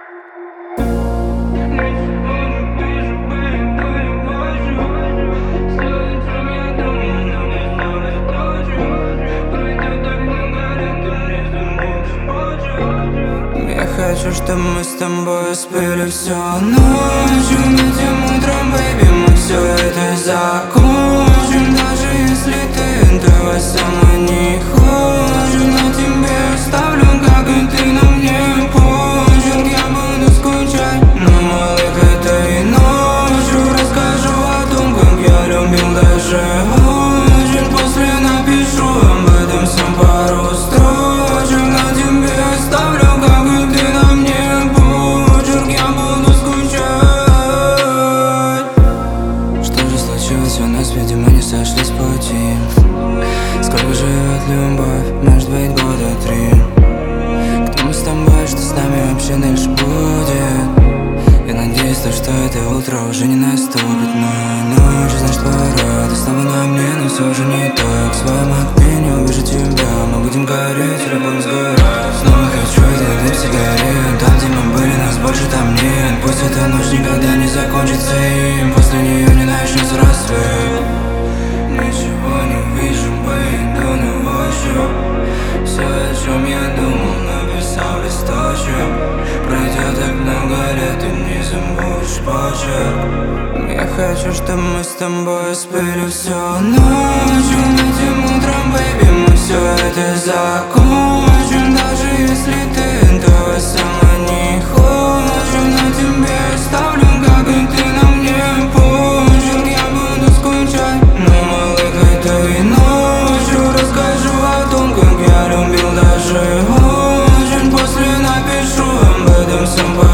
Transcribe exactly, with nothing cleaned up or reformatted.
Хочу, чтобы мы с тобой спели всю ночь. Этим утром, бэйби, мы все это закончим. Даже если ты этого сама не хочешь, на тебе оставлю, как и ты на мне почерк. Я буду скучать, но малых этой ночью расскажу о том, как я любил даже очень. После напишу об этом всем пару строчек. На тебе оставлю, как и ты на мне почерк. Я буду скучать. Что же случилось у нас? Видимо, не сошлись пути. Сколько живет любовь? Может быть, года три. Кто мы с тобой, что с нами вообще дальше будет? Я надеюсь, то, что это утро уже не наступит. Но ночь, значит, пора. Ты снова на мне, но все же не так. В своем окне не увижу тебя. Мы будем гореть или будем сгорать. Снова хочу этот дым сигарет. Там, где мы были, нас больше там нет. Пусть эта ночь никогда не закончится, и после нее не начнется рассвет. Ничего не вижу, иду на ощупь. Все, о чем я думал, написал листочек. Пройдет так много лет, и не забудешь почерк. Я хочу, чтобы мы с тобой спели всю ночь. Этим утром, бэйби, мы все это закончим. Даже если ты этого сама не хочешь, на тебе оставлю, как и ты на мне почерк. Я буду скучать, но малых этой ночью расскажу о том, как я любил даже очень. После напишу об этом всем.